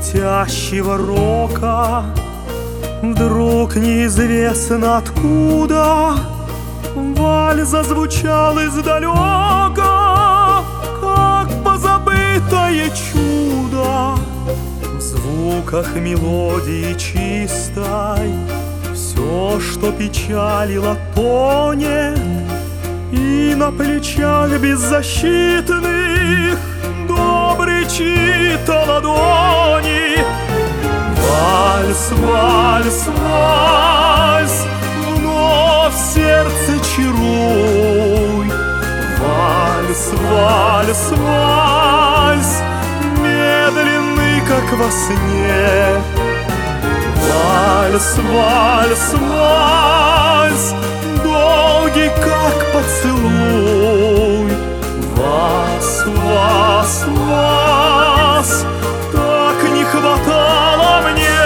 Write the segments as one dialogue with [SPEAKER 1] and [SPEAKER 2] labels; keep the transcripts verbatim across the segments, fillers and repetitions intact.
[SPEAKER 1] летящего рока. Вдруг неизвестно откуда вальс зазвучал издалека, как позабытое чудо. В звуках мелодии чистой все, что печалило, тонет, и на плечах беззащитных добрый чьи-то ладони. Вальс, вальс, вальс, вновь сердце чаруй. Вальс, вальс, вальс, медленный, как во сне. Вальс, вальс, вальс, долгий, как поцелуй. Вас, вас, вас так не хватало мне.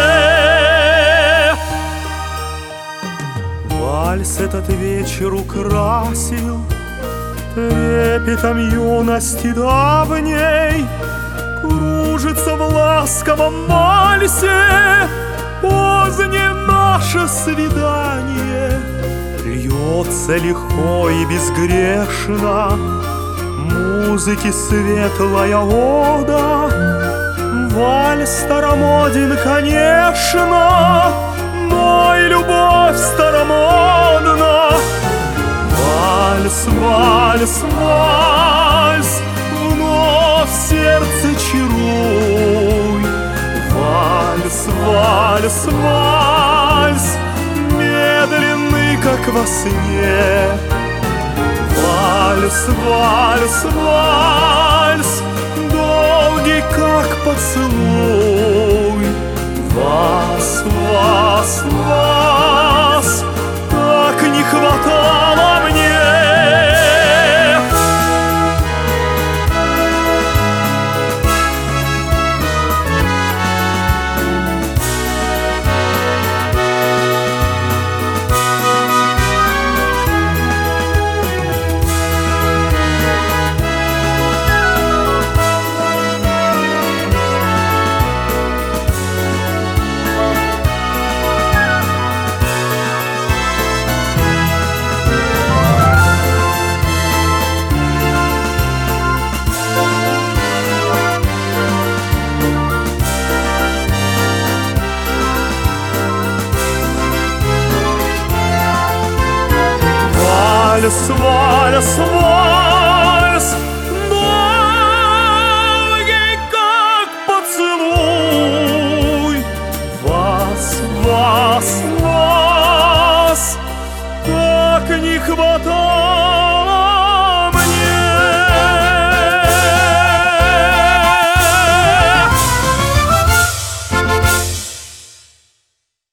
[SPEAKER 1] Вальс этот вечер украсил трепетом юности давней. Кружится в ласковом вальсе позднее наше свидание. Льется легко и безгрешно музыки светлая ода. Вальс старомоден, конечно, но и любовь старомодна. Вальс, вальс, вальс, вновь сердце чаруй. Вальс, вальс, вальс, медленный, как во сне. Вальс, вальс, вальс, долгий, как поцелуй. Вас, вас, вас так не хватало мне. Вальс, вальс, вальс.